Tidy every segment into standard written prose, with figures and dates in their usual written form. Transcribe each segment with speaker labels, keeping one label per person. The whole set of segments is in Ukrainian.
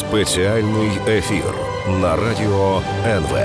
Speaker 1: Спеціальний ефір на Радіо НВ.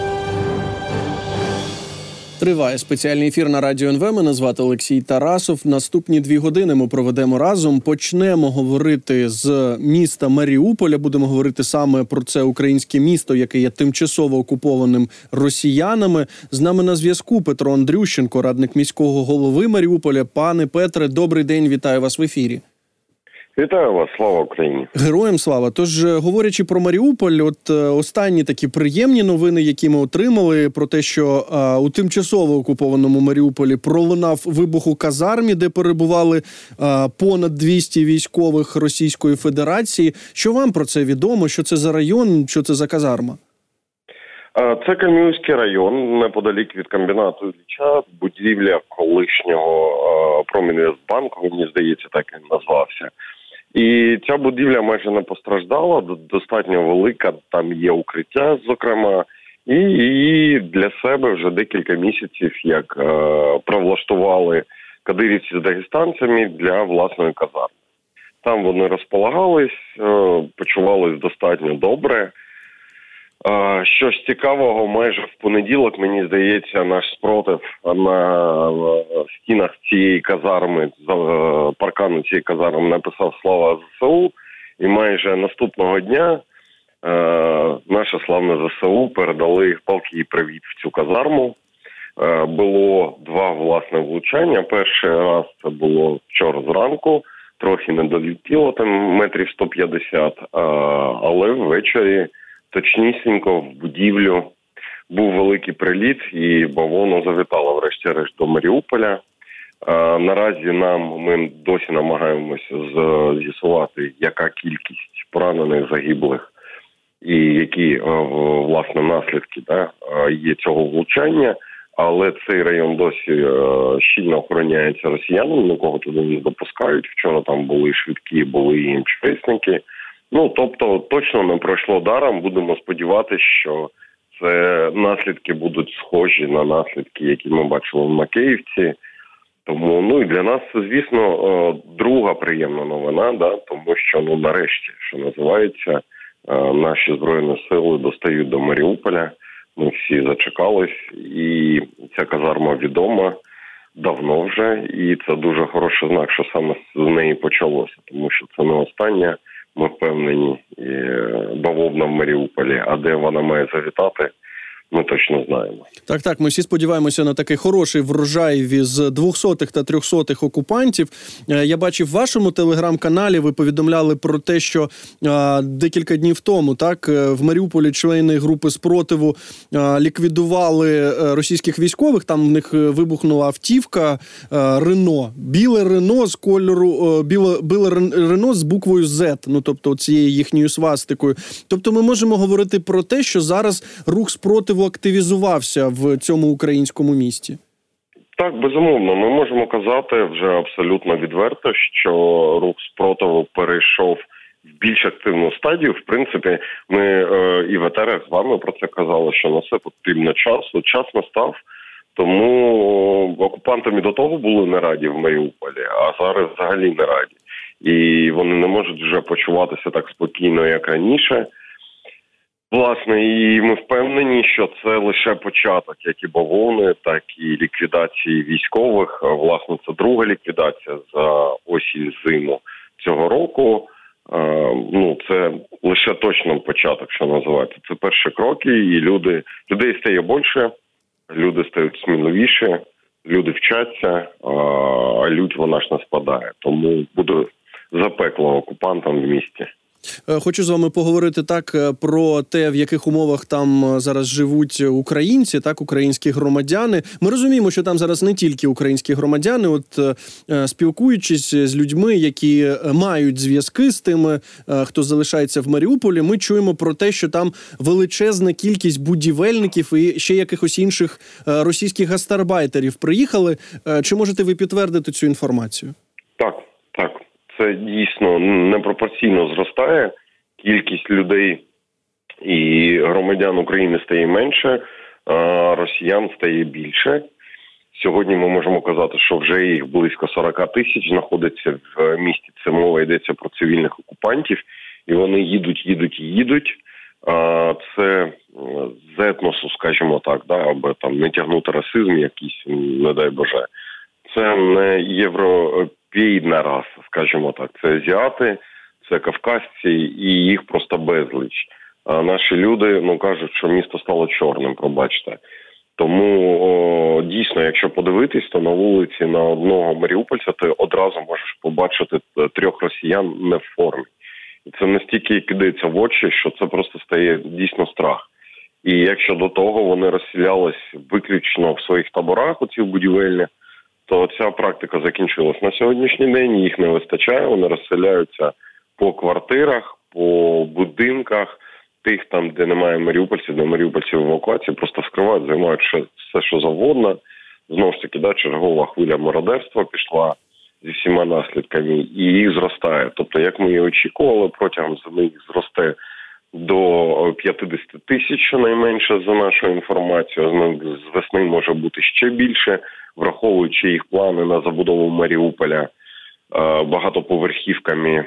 Speaker 2: Триває спеціальний ефір на Радіо НВ. Мене звати Олексій Тарасов. Наступні 2 години ми проведемо разом. Почнемо говорити з міста Маріуполя. Будемо говорити саме про це українське місто, яке є тимчасово окупованим росіянами. З нами на зв'язку Петро Андрющенко, радник міського голови Маріуполя. Пане Петре, добрий день, вітаю вас в ефірі.
Speaker 3: Вітаю вас, слава Україні.
Speaker 2: Героям слава. Тож, говорячи про Маріуполь, останні такі приємні новини, які ми отримали, про те, що у тимчасово окупованому Маріуполі пролунав вибух у казармі, де перебували понад 200 військових Російської Федерації. Що вам про це відомо? Що це за район? Що це за казарма?
Speaker 3: Це Кам'янський район, неподалік від комбінату Ілліча, будівля колишнього Промінвестбанку, мені здається, так він назвався. І ця будівля майже не постраждала, достатньо велика, там є укриття, зокрема, і для себе вже декілька місяців, як провлаштували кадирівці з дагестанцями для власної казарми. Там вони розполагались, почувались достатньо добре. Щось цікавого, майже в понеділок, мені здається, наш спротив на стінах цієї казарми, паркану цієї казарми написав «Слава ЗСУ», і майже наступного дня наше славне ЗСУ передали палкий привіт в цю казарму. Було 2, власне, влучання. Перший раз це було вчора зранку, трохи не долетіло, там метрів 150, але ввечері точнісінько в будівлю був великий приліт, і бавовна завітала врешті-решт до Маріуполя. Наразі ми досі намагаємося з'ясувати, яка кількість поранених, загиблих і які, власне, наслідки є цього влучання. Але цей район досі щільно охороняється росіянами, нікого туди не допускають. Вчора там були швидкі, були і МЧСники. Тобто, точно не пройшло даром. Будемо сподіватися, що це наслідки будуть схожі на наслідки, які ми бачили в Макеївці. Тому, і для нас це, звісно, друга приємна новина, тому що, нарешті, що називається, наші Збройні Сили достають до Маріуполя. Ми всі зачекались, і ця казарма відома давно вже, і це дуже хороший знак, що саме з неї почалося, тому що це не остання. Ми впевнені, бавовна в Маріуполі, а де вона має завітати, ми точно знаємо.
Speaker 2: Так, ми всі сподіваємося на такий хороший врожай з 200-х та 300-х окупантів. Я бачив в вашому телеграм-каналі, ви повідомляли про те, що декілька днів тому, в Маріуполі члени групи спротиву ліквідували російських військових, там в них вибухнула автівка Рено, біле Рено з кольору, біле Рено з буквою Z, тобто цією їхньою свастикою. Тобто ми можемо говорити про те, що зараз рух спротиву активізувався в цьому українському місті?
Speaker 3: Так, безумовно. Ми можемо казати вже абсолютно відверто, що рух спротиву перейшов в більш активну стадію. В принципі, ми і в етерах з вами про це казали, що на все потрібно часу. Час настав, тому окупантам і до того були не раді в Маріуполі, а зараз взагалі не раді. І вони не можуть вже почуватися так спокійно, як раніше. Власне, і ми впевнені, що це лише початок, як і бавовни, так і ліквідації військових. Власне, це друга ліквідація за осінь-зиму цього року. Це лише точно початок, що називається. Це перші кроки, і людей стає більше, люди стають сміливіші, люди вчаться, а лють вона ж не спадає. Тому буде запекло окупантам в місті.
Speaker 2: Хочу з вами поговорити про те, в яких умовах там зараз живуть українці, українські громадяни. Ми розуміємо, що там зараз не тільки українські громадяни. Спілкуючись з людьми, які мають зв'язки з тими, хто залишається в Маріуполі, ми чуємо про те, що там величезна кількість будівельників і ще якихось інших російських гастарбайтерів приїхали. Чи можете ви підтвердити цю інформацію?
Speaker 3: Так. Це дійсно непропорційно зростає. Кількість людей і громадян України стає менше, а росіян стає більше. Сьогодні ми можемо казати, що вже їх близько 40 тисяч знаходиться в місті. Це мова йдеться про цивільних окупантів. і вони їдуть. Це з етносу, скажімо так, аби там не тягнути расизм якийсь, не дай Боже. Це не європейна раса, скажімо так. Це азіати, це кавказці, і їх просто безліч. А наші люди, кажуть, що місто стало чорним, пробачте. Тому, дійсно, якщо подивитись, то на вулиці на одного маріупольця ти одразу можеш побачити 3 росіян не в формі. І це настільки кидається в очі, що це просто стає дійсно страх. І якщо до того вони розселялись виключно в своїх таборах, оцих будівельних, то ця практика закінчилась на сьогоднішній день, їх не вистачає, вони розселяються по квартирах, по будинках, тих там, де немає маріупольців, де маріупольців евакуації, просто вскривають, займають все, що завгодно. Знову ж таки, чергова хвиля мародерства пішла зі всіма наслідками, і їх зростає. Тобто, як ми і очікували, протягом зими їх зросте до 50 тисяч, щонайменше, за нашою інформацією. З весни може бути ще більше, враховуючи їх плани на забудову Маріуполя багатоповерхівками.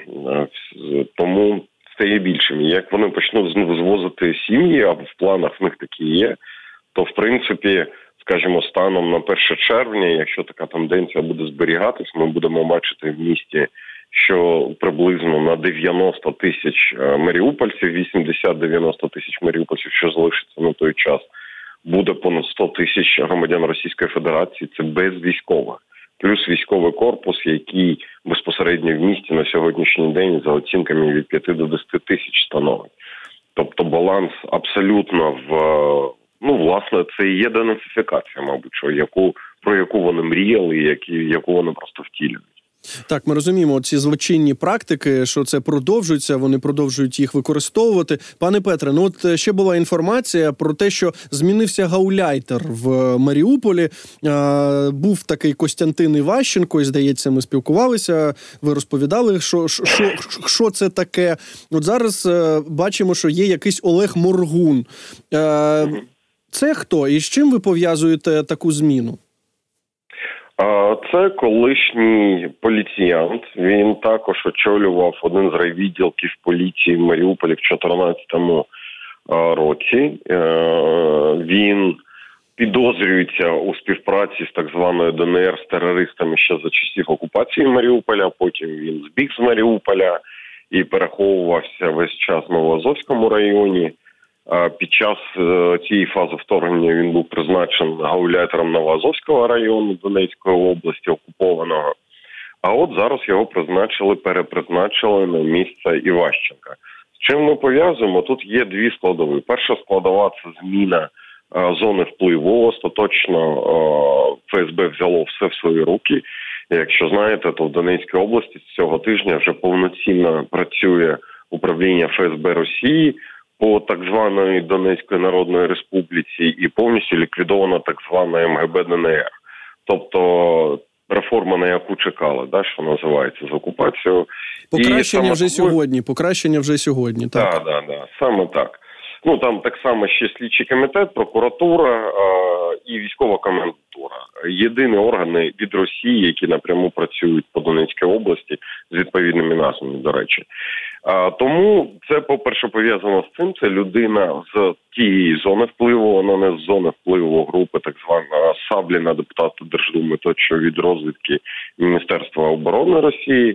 Speaker 3: Тому стає більшим. Як вони почнуть звозити сім'ї, а в планах в них такі є, то, в принципі, скажімо, станом на 1 червня, якщо така тенденція буде зберігатись, ми будемо бачити в місті, що приблизно на 90 тисяч маріупольців, 80-90 тисяч маріупольців, що залишиться на той час, буде понад 100 тисяч громадян Російської Федерації, це без військових. Плюс військовий корпус, який безпосередньо в місті на сьогоднішній день за оцінками від 5 до 10 тисяч становить. Тобто баланс абсолютно власне, це і є денацифікація, мабуть, про яку вони мріяли і яку вони просто втілюють.
Speaker 2: Так, ми розуміємо, ці злочинні практики, що це продовжується, вони продовжують їх використовувати. Пане Петре, ще була інформація про те, що змінився гауляйтер в Маріуполі. Був такий Костянтин Іващенко, і, здається, ми спілкувалися, ви розповідали, що це таке. От зараз бачимо, що є якийсь Олег Моргун. Це хто? І з чим ви пов'язуєте таку зміну?
Speaker 3: Це колишній поліціянт. Він також очолював один з райвідділків поліції в Маріуполі в 2014 році. Він підозрюється у співпраці з так званою ДНР з терористами ще за часів окупації Маріуполя. Потім він збіг з Маріуполя і переховувався весь час в Новоазовському районі. Під час цієї фази вторгнення він був призначений гауляйтером Новоазовського району Донецької області окупованого. А от зараз його перепризначили на місце Іващенка. З чим ми пов'язуємо? Тут є 2 складові. Перша складова – це зміна зони впливу. Остаточно ФСБ взяло все в свої руки. Якщо знаєте, то в Донецькій області цього тижня вже повноцінно працює управління ФСБ Росії по так званої Донецької Народної Республіці і повністю ліквідована так звана МГБ ДНР. Тобто реформа, на яку чекали, що називається, з окупацією.
Speaker 2: Покращення вже сьогодні. Так,
Speaker 3: саме так. Там так само ще слідчий комітет, прокуратура і військова комендатура. Єдині органи від Росії, які напряму працюють по Донецькій області з відповідними назвами, до речі. Тому це, по-перше, пов'язано з цим. Це людина з тієї зони впливу, вона не з зони впливу групи, так звана Сабліна, депутата Держдуми, тощо від розвідки Міністерства оборони Росії.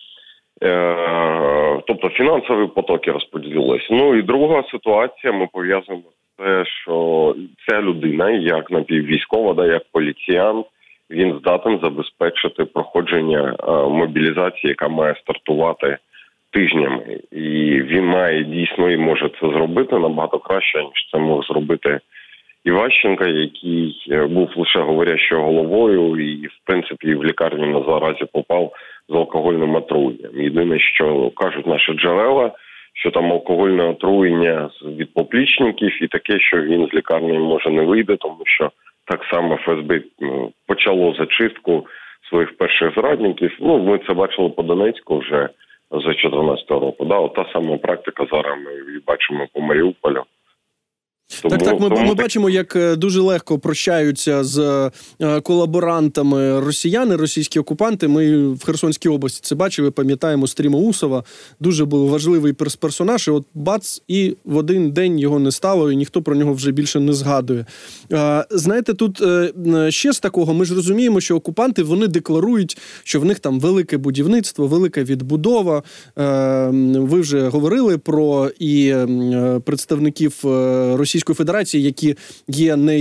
Speaker 3: Тобто фінансові потоки розподілилися. І друга ситуація, ми пов'язуємо з те, що ця людина, як напіввійськова, як поліціянт, він здатен забезпечити проходження мобілізації, яка має стартувати тижнями. І він має дійсно і може це зробити набагато краще, ніж це може зробити Іващенка, який був лише говорящою головою і, в принципі, в лікарню на заразі попав з алкогольним отруєнням. Єдине, що кажуть наші джерела, що там алкогольне отруєння від поплічників і таке, що він з лікарні може не вийде, тому що так само ФСБ почало зачистку своїх перших зрадників. Ми це бачили по Донецьку вже з 2014 року. От та сама практика зараз ми бачимо по Маріуполю.
Speaker 2: Ми бачимо, як дуже легко прощаються з колаборантами росіяни, російські окупанти. Ми в Херсонській області це бачили, пам'ятаємо Стріма Усова. Дуже був важливий персонаж, і от бац, і в один день його не стало, і ніхто про нього вже більше не згадує. Знаєте, тут ще з такого, ми ж розуміємо, що окупанти, вони декларують, що в них там велике будівництво, велика відбудова. Ви вже говорили про і представників Російської Федерації, які є не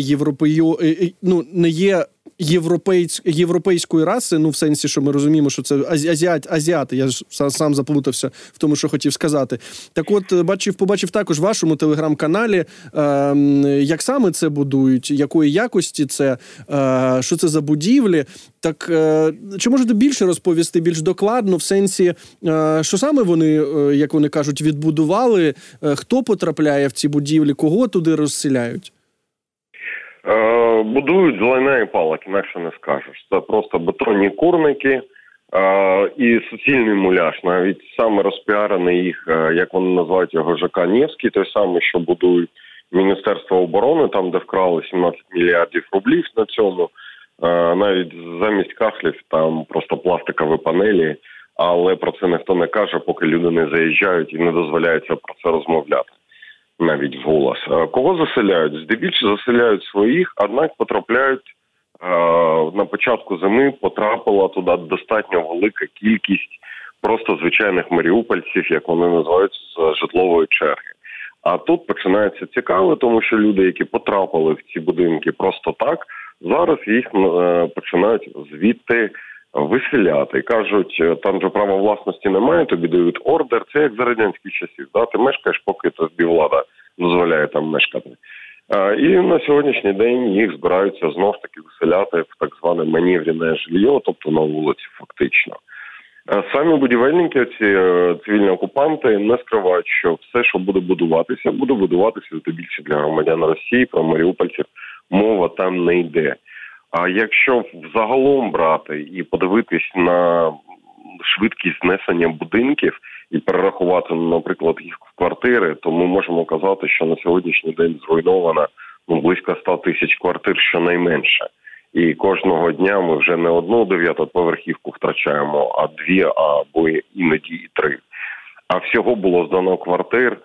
Speaker 2: європейської раси, в сенсі, що ми розуміємо, що це азіати. Я ж сам заплутався в тому, що хотів сказати. Так от, побачив також в вашому телеграм-каналі, як саме це будують, якої якості це, що це за будівлі. Так, чи можете більше розповісти, більш докладно, в сенсі, що саме вони, як вони кажуть, відбудували, хто потрапляє в ці будівлі, кого туди розселяють?
Speaker 3: Будують з лайна і палок, інакше не скажеш. Це просто бетонні курники і суцільний муляж. Навіть саме розпіарений їх, як вони називають його, ЖК Невський, той самий, що будують Міністерство оборони, там, де вкрали 17 мільярдів рублів на цьому. Навіть замість кахлів там просто пластикові панелі, але про це ніхто не каже, поки люди не заїжджають і не дозволяється про це розмовляти. Навіть вголос. Кого заселяють? Здебільшого заселяють своїх, однак потрапляють на початку зими, потрапила туди достатньо велика кількість просто звичайних маріупольців, як вони називають, з житлової черги. А тут починається цікаво, тому що люди, які потрапили в ці будинки просто так, зараз їх починають звідти виселяти. Кажуть, там же права власності немає, тобі дають ордер. Це як за радянських часів. Да? Ти мешкаєш, поки тобі влада дозволяє там мешкати. І на сьогоднішній день їх збираються знов таки виселяти в так зване маневрене жилье, тобто на вулиці фактично. Самі будівельники, ці цивільні окупанти, не скривають, що все, що буде будуватися здебільшого для громадян Росії, про маріупольців мова там не йде. А якщо взагалом брати і подивитись на швидкість знесення будинків і перерахувати, наприклад, їх в квартири, то ми можемо казати, що на сьогоднішній день зруйновано близько 100 тисяч квартир щонайменше. І кожного дня ми вже не одну 9-поверхівку втрачаємо, а 2 або іноді і 3. А всього було здано квартир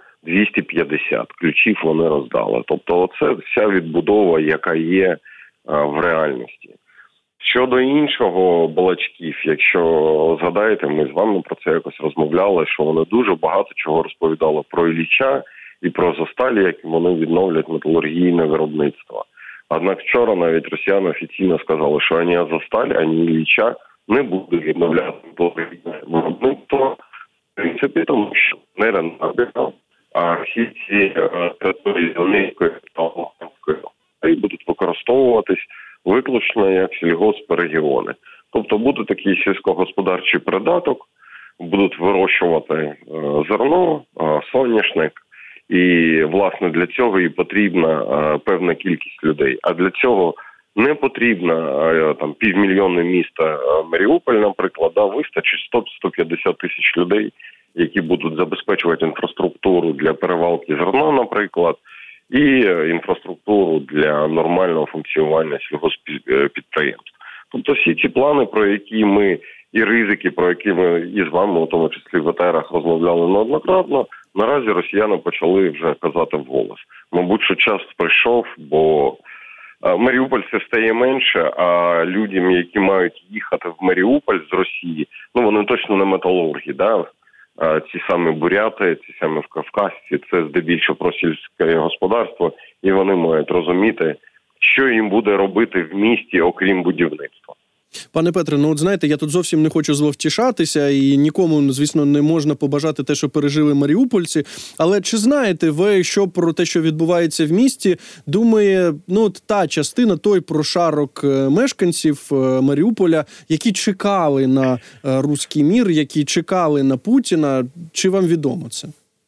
Speaker 3: 250. Ключів вони роздали. Тобто оце вся відбудова, яка є в реальності. Щодо іншого балачків, якщо згадаєте, ми з вами про це якось розмовляли, що вони дуже багато чого розповідали про Ілліча і про Азовсталь, як вони відновлять металургійне виробництво. Однак вчора навіть росіяни офіційно сказали, що ані Азовсталь, ані Ілліча не будуть відновляти металургійне виробництво, в принципі, тому що не рентабельно, а всі ці території Донецької та Луганської будуть використовуватись виключно як сільгоспрегіони. Тобто буде такий сільськогосподарчий придаток, будуть вирощувати зерно, соняшник, і, власне, для цього і потрібна певна кількість людей. А для цього не потрібно там півмільйонне місто Маріуполь, наприклад, вистачить 100-150 тисяч людей, які будуть забезпечувати інфраструктуру для перевалки зерна, наприклад, і інфраструктуру для нормального функціонування сільгосппідприємств. Тобто всі ці плани, про які ми, і ризики, про які ми і з вами, у тому числі в етерах, розмовляли неоднократно, наразі росіяни почали вже казати вголос. Мабуть, що час прийшов, бо маріупольців стає менше, а людям, які мають їхати в Маріуполь з Росії, вони точно не металурги, да? Ці самі буряти, ці самі кавказці, це здебільшого про сільське господарство, і вони мають розуміти, що їм буде робити в місті, окрім будівництва.
Speaker 2: Пане Петре, от знаєте, я тут зовсім не хочу зловтішатися, і нікому, звісно, не можна побажати те, що пережили маріупольці, але чи знаєте ви, що про те, що відбувається в місті, думає, та частина, той прошарок мешканців Маріуполя, які чекали на руський мір, які чекали на Путіна, чи вам відомо це?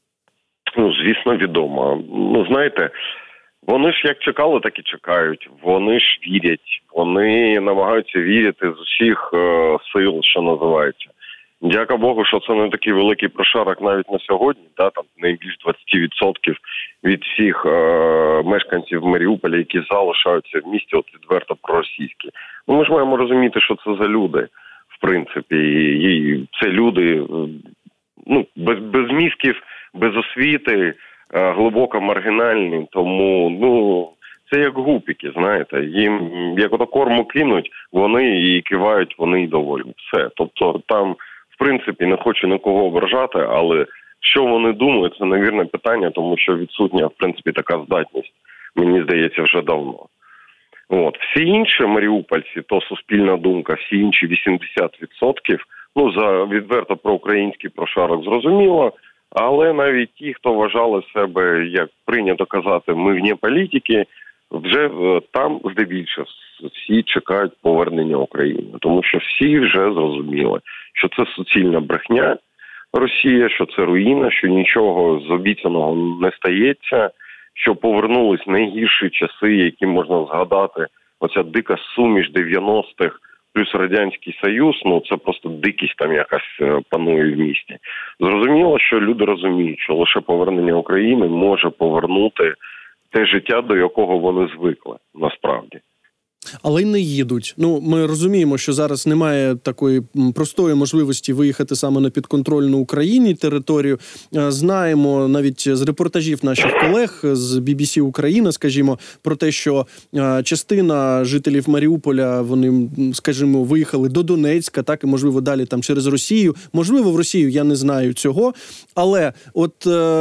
Speaker 3: Звісно, відомо. Знаєте, вони ж як чекали, так і чекають. Вони ж вірять. Вони намагаються вірити з усіх сил, що називається. Дяка Богу, що це не такий великий прошарок навіть на сьогодні, да, там найбільш 20% від всіх мешканців Маріуполя, які залишаються в місті, от відверто проросійські. Ну, ми ж маємо розуміти, що це за люди, в принципі, і це люди, ну, без мізків, без освіти, глибоко маргінальні, тому, ну, це як гупіки, знаєте, їм, як ото корму кинуть, вони і кивають, вони й доволі. Все. Тобто там, в принципі, не хочу нікого ображати, але що вони думають, це невірне питання, тому що відсутня, в принципі, така здатність, мені здається, вже давно. От. Всі інші маріупольці, то суспільна думка, всі інші 80%, ну, за відверто проукраїнський прошарок зрозуміло, але навіть ті, хто вважали себе, як прийнято казати, ми вне політики, вже там здебільшого всі чекають повернення України. Тому що всі вже зрозуміли, що це суцільна брехня Росія, що це руїна, що нічого з обіцяного не стається, що повернулись найгірші часи, які можна згадати. Оця дика суміш 90-х плюс Радянський Союз, ну це просто дикість там якась панує в місті. Зрозуміло, що люди розуміють, що лише повернення України може повернути те життя, до якого вони звикли, насправді.
Speaker 2: Але й не їдуть. Ну, ми розуміємо, що зараз немає такої простої можливості виїхати саме на підконтрольну Україні територію. Знаємо навіть з репортажів наших колег з BBC Україна, скажімо, про те, що частина жителів Маріуполя, вони, скажімо, виїхали до Донецька, так, і, можливо, далі там через Росію. Можливо, в Росію, я не знаю цього. Але от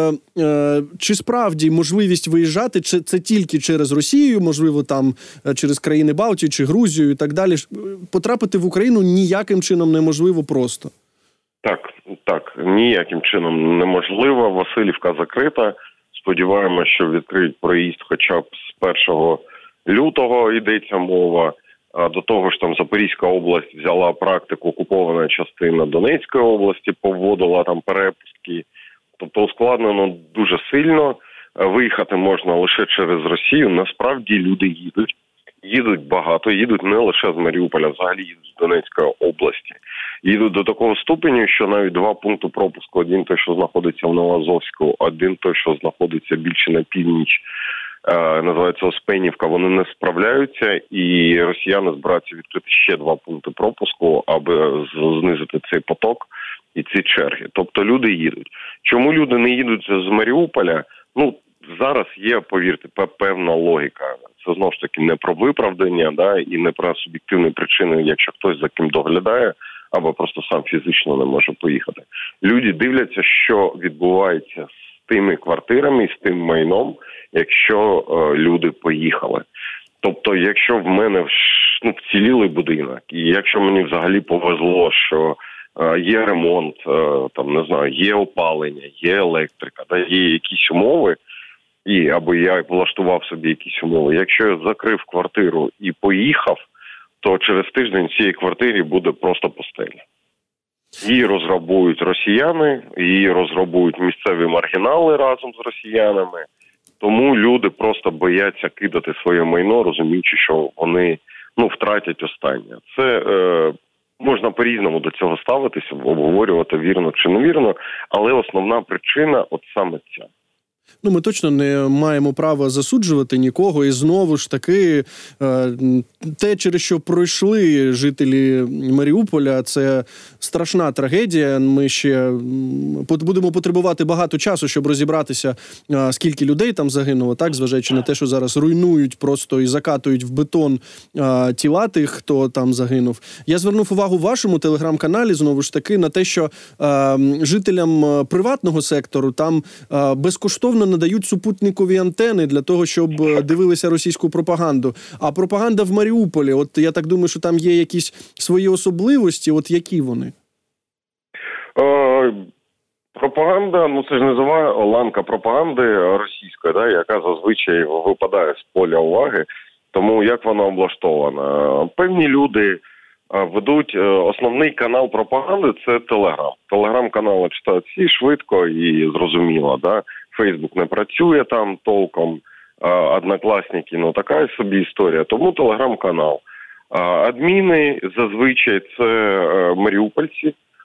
Speaker 2: чи справді можливість виїжджати, чи це тільки через Росію, можливо, там через країни Балтії чи Грузію і так далі, потрапити в Україну ніяким чином неможливо просто? Так, ніяким чином неможливо. Василівка закрита. Сподіваємося, що відкриють проїзд хоча б з 1 лютого, йдеться мова. До того ж, там Запорізька область взяла практику, окупована частина Донецької області, поводила там перепустки. Тобто ускладнено дуже сильно. Виїхати можна лише через Росію. Насправді люди їдуть. Їдуть багато, їдуть не лише з Маріуполя, взагалі їдуть з Донецької області. Їдуть до такого ступеню, що навіть 2 пункти пропуску, один той, що знаходиться в Новоазовську, один той, що знаходиться більше на північ, називається Оспенівка, вони не справляються, і росіяни збираються відкрити ще 2 пункти пропуску, аби знизити цей поток і ці черги. Тобто люди їдуть. Чому люди не їдуть з Маріуполя? Ну, зараз є, повірте, певна логіка. Це, знову ж таки, не про виправдання, да, і не про суб'єктивні причини, якщо хтось за ким доглядає, або просто сам фізично не може поїхати. Люди дивляться, що відбувається з тими квартирами, з тим майном, якщо люди поїхали. Тобто, якщо в мене вцілілий будинок, і якщо мені взагалі повезло, що є ремонт, там, не знаю, є опалення, є електрика, да, є якісь умови, або я влаштував собі якісь умови. Якщо я закрив квартиру і поїхав, то через тиждень в цій квартирі буде просто пустеля. Її розграбують росіяни, її розграбують місцеві маргінали разом з росіянами. Тому люди просто бояться кидати своє майно, розуміючи, що вони втратять останнє. Це можна по-різному до цього ставитися, обговорювати вірно чи невірно, але основна причина от саме ця. Ну, ми точно не маємо права засуджувати нікого. І знову ж таки, те, через що пройшли жителі Маріуполя, це страшна трагедія. Ми ще будемо потребувати багато часу, щоб розібратися, скільки людей там загинуло, так, зважаючи на те, що зараз руйнують просто і закатують в бетон тіла тих, хто там загинув. Я звернув увагу в вашому телеграм-каналі, знову ж таки, на те, що жителям приватного сектору там безкоштовно надають супутникові антени для того, щоб дивилися російську пропаганду. А пропаганда в Маріуполі, от я так думаю, що там є якісь свої особливості, от які вони?
Speaker 3: Пропаганда, це ж називає ланка пропаганди російської, да, яка зазвичай випадає з поля уваги. Тому як вона облаштована? Певні люди ведуть основний канал пропаганди – це Телеграм. Телеграм-канали читають всі швидко і зрозуміло, да. Фейсбук не працює там толком, Однокласники, така собі історія. Тому Телеграм-канал. Адміни зазвичай це маріупольці,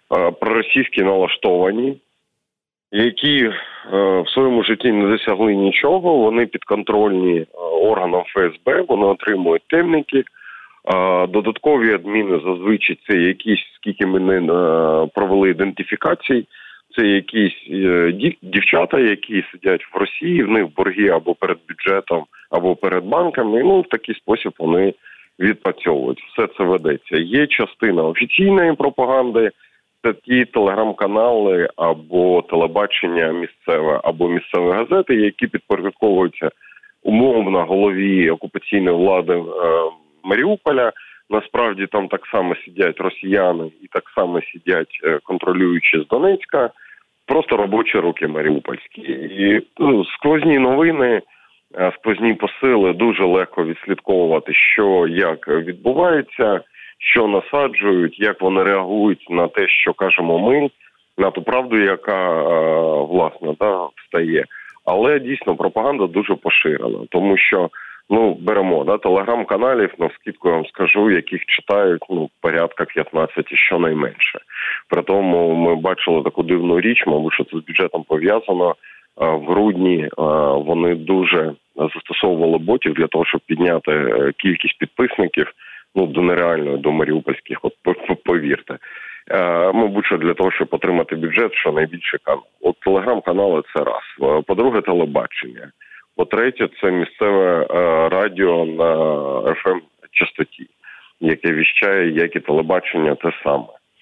Speaker 3: проросійські налаштовані, які в своєму житті не досягли нічого, вони підконтрольні органам ФСБ, вони отримують темники, додаткові адміни зазвичай це якісь, скільки ми не провели ідентифікацій, це якісь дівчата, які сидять в Росії, в них борги або перед бюджетом, або перед банками, ну в такий спосіб вони відпрацьовують. Все це ведеться. Є частина офіційної пропаганди, це ті телеграм-канали або телебачення місцеве, або місцеві газети, які підпорядковуються умовно голові окупаційної влади Маріуполя. Насправді там так само сидять росіяни і так само сидять контролюючі з Донецька, просто робочі руки маріупольські. І сквозні новини, сквозні посили дуже легко відслідковувати, що як відбувається, що насаджують, як вони реагують на те, що кажемо ми, на ту правду, яка, власне, встає. Але, дійсно, пропаганда дуже поширена, тому що, беремо, телеграм-каналів, навскидку я вам скажу, яких читають, порядка 15 щонайменше. При тому ми бачили таку дивну річ, мабуть, що це з бюджетом пов'язано. В грудні вони дуже застосовували ботів для того, щоб підняти кількість підписників, до нереальної, до маріупольських, повірте. Мабуть, що для того, щоб отримати бюджет, що найбільший канал. От телеграм-канали – це раз. По-друге, телебачення. По-третє, це місцеве радіо на FM-частоті, яке віщає, як і телебачення, те саме.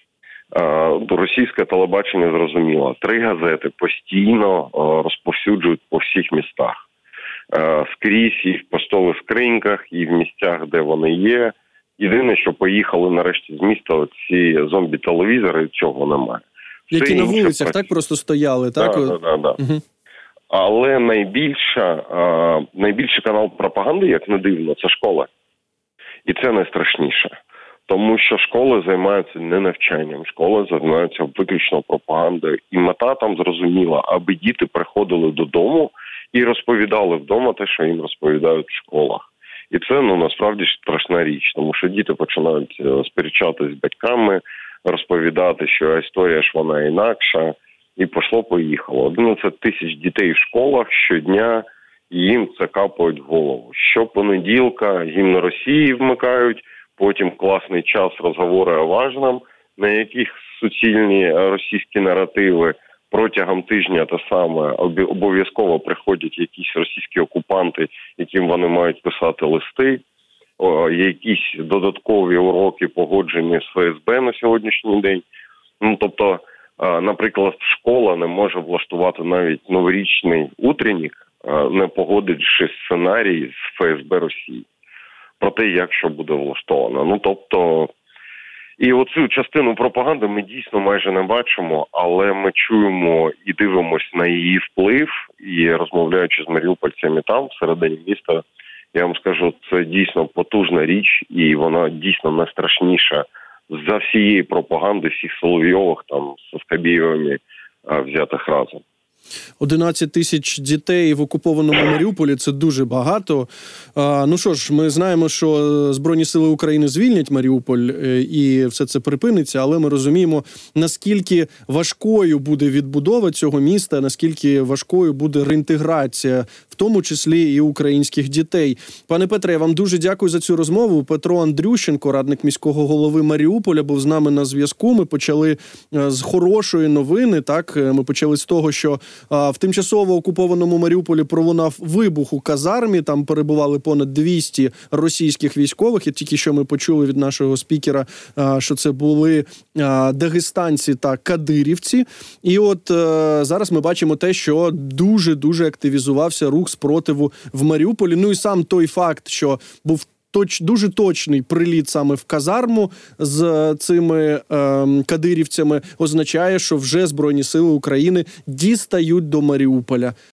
Speaker 3: Російське телебачення зрозуміло. 3 газети постійно розповсюджують по всіх містах. Скрізь і в поштових скриньках, і в місцях, де вони є. Єдине, що поїхали нарешті з міста ці зомбі-телевізори, цього немає.
Speaker 2: Які на вулицях так просто стояли, так?
Speaker 3: Так. Угу. Але найбільший канал пропаганди, як не дивно, це школа. І це найстрашніше. Тому що школи займаються не навчанням, школи займаються виключно пропагандою. І мета там зрозуміла, аби діти приходили додому і розповідали вдома те, що їм розповідають в школах. І це, насправді, страшна річ, тому що діти починають сперечатися з батьками, розповідати, що історія ж вона інакша, і пішло-поїхало. 11 тисяч дітей в школах щодня, їм це капають в голову. Щопонеділка гімн Росії вмикають, потім класний час розговори о важному, на яких суцільні російські наративи протягом тижня те саме обов'язково приходять якісь російські окупанти, яким вони мають писати листи, якісь додаткові уроки погоджені з ФСБ на сьогоднішній день. Тобто, наприклад, школа не може влаштувати навіть новорічний утренник, не погодивши сценарій з ФСБ Росії про те, як що буде влаштовано. І оцю частину пропаганди ми дійсно майже не бачимо, але ми чуємо і дивимося на її вплив, і розмовляючи з маріупольцями там, всередині міста, я вам скажу, це дійсно потужна річ, і вона дійсно найстрашніша за всієї пропаганди, всіх Соловйових, там, з Скабєєвими взятих разом.
Speaker 2: 11 тисяч дітей в окупованому Маріуполі – це дуже багато. Що ж, ми знаємо, що Збройні сили України звільнять Маріуполь і все це припиниться, але ми розуміємо, наскільки важкою буде відбудова цього міста, наскільки важкою буде реінтеграція, в тому числі і українських дітей. Пане Петре, я вам дуже дякую за цю розмову. Петро Андрющенко, радник міського голови Маріуполя, був з нами на зв'язку. Ми почали з хорошої новини, так? Ми почали з того, що в тимчасово окупованому Маріуполі пролунав вибух у казармі, там перебували понад 200 російських військових, і тільки що ми почули від нашого спікера, що це були дагестанці та кадирівці. І от зараз ми бачимо те, що дуже-дуже активізувався рух спротиву в Маріуполі. І сам той факт, що був дуже точний приліт саме в казарму з цими кадирівцями, означає, що вже Збройні сили України дістають до Маріуполя.